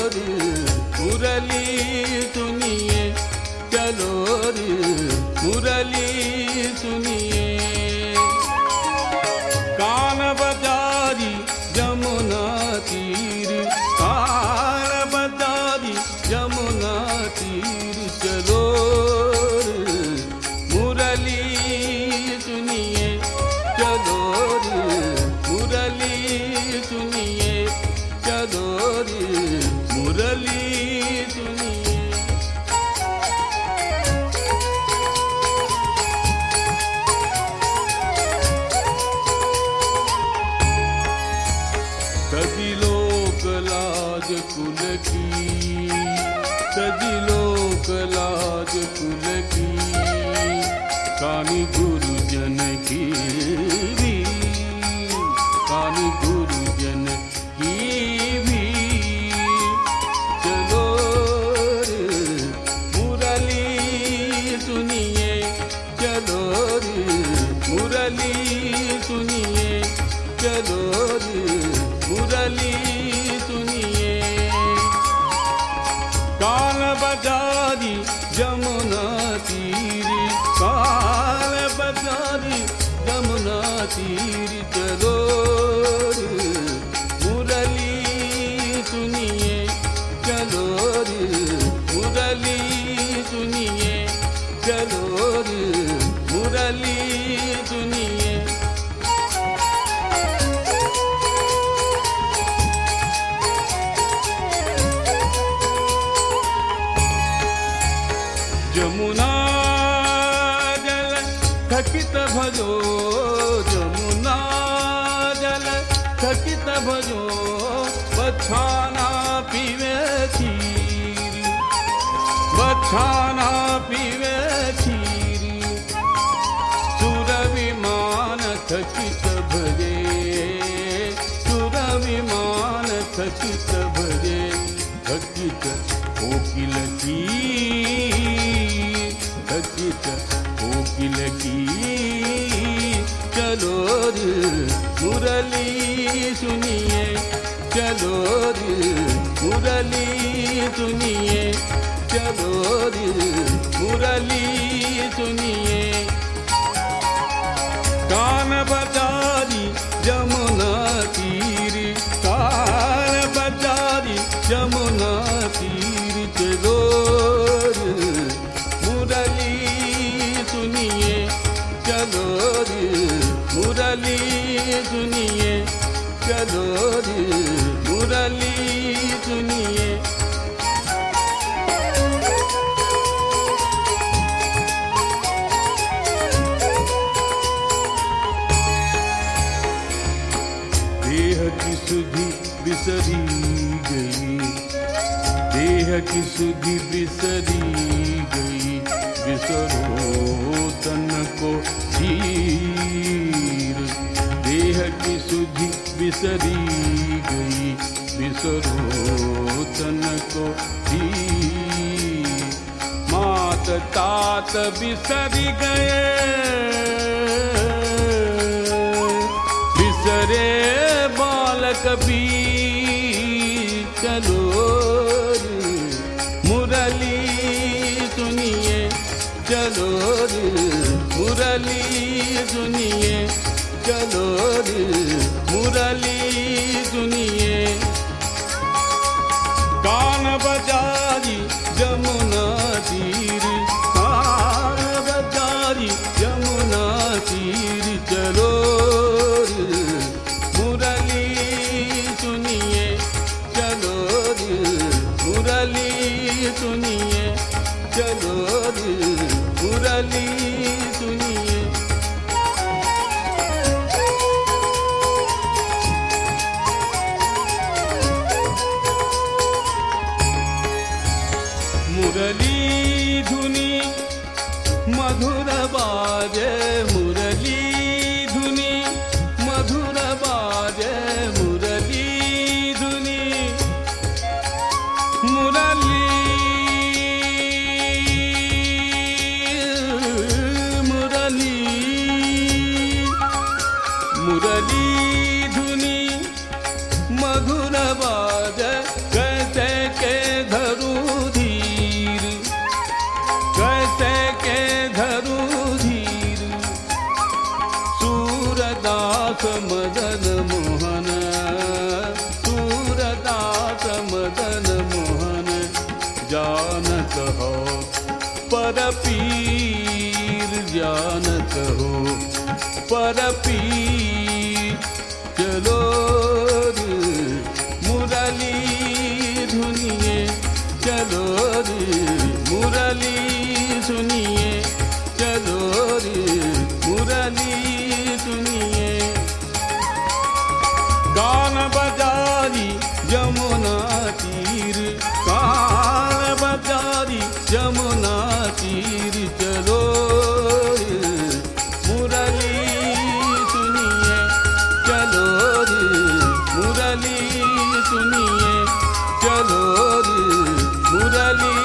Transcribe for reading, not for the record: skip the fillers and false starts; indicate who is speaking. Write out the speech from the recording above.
Speaker 1: रे मुरली सुनिए, चलो रे मुरली सुनिए। कान बजारी जमुना तीर, कान बजारी जमुना तीर, चलो रे मुरली सुनिए, चलो रे मुरली सुनिए, चलो रे मुरली सुनिए। सजी लोक लाज कुल की, सजी लोक लाज कुल की, कानी गुरुजन की भी, कानी गुरुजन की भी, चलो रे मुरली सुनिए, चलो रे मुरली सुनिए, चलो रे मुरली सुनिए। कान बजारी जमुना तीर, कान बजारी जमुना तीर, चलो रे मुरली सुनिए, चलो रे मुरली सुनिए, चलो रे मुरली सुनिए। जमुना जल थकित भजो, जमुना जल थकित भजो, बछाना पीवे खीर, बछाना पीवे खीर, सुर विमान थकित भजे, सुर विमान थकित भजे, थकित कोकिल की, थकित कोकिल की, चलो रे मुरली सुनिए, चलो रे मुरली सुनिए, चलो रे मुरली सुनिए। कान बजारी जमुना तीर, कान बजारी जमुना तीर, चलो रे मुरली सुनिए, चलो रे मुरली सुनिए, चलो रे मुरली सुनिए। देह की सुधि बिसरी गई, देह की सुधि बिसरी गई, बिसरो तन को धीर, देह की सुधि बिसरी गई, बिसरो तन को धीर। मात तात बिसरी गए, बिसरे बालक भी, चलो रे मुरली सुनिए, चलो रे मुरली सुनिए, चलो रे मुरली सुनिए। कान बजारी जमुना तीर, कान बजारी जमुना तीर, चलो रे मुरली सुनिए, चलो रे मुरली सुनिए, चलो रे मुरली सुनिए। मुरली धुनी मधुर बाजे, मुरली धुनी मधुर बाजे, मुरली धुनी, मुरली मुरली मुरली धुनी मधुर बाजे, कैसे पर पीर। चलो रे मुरली धुनिए, चलो रे मुरली सुनिए, चलो रे मुरली सुनिए। गान बजारी जमुना तीर, गान बजारी जमुना तीर, चलो रे मुरली सुनिए, चलो रे मुरली सुनिए, चलो रे मुरली